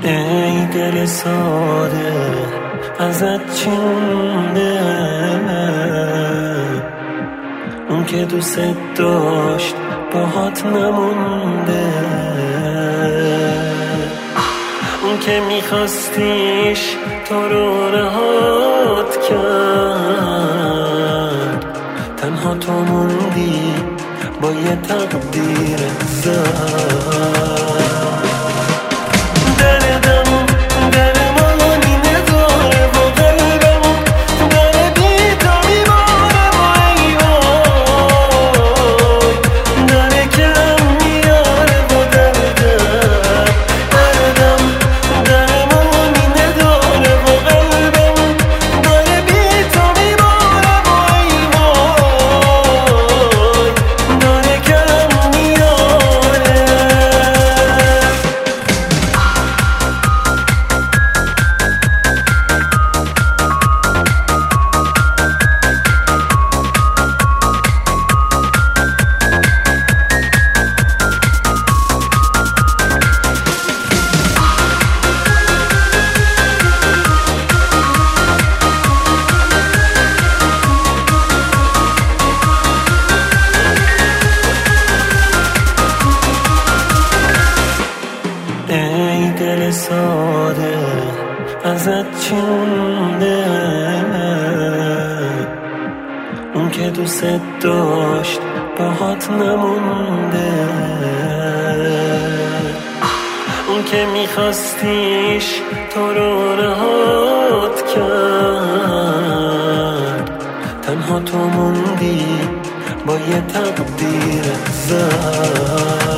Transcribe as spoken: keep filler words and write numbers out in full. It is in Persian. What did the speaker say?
ای دل ساده ازت چی مونده، اون که دوست داشت باهات نمونده، اون که میخواستیش تو رو رهات کرد، تنها تو موندی با یه تقدیر زد. ای دل ساده ازت چی مونده، اون که دوست داشت باهات نمونده، اون که میخواستیش تو رو رهات کرد، تنها تو موندی با یه تقدیر زد.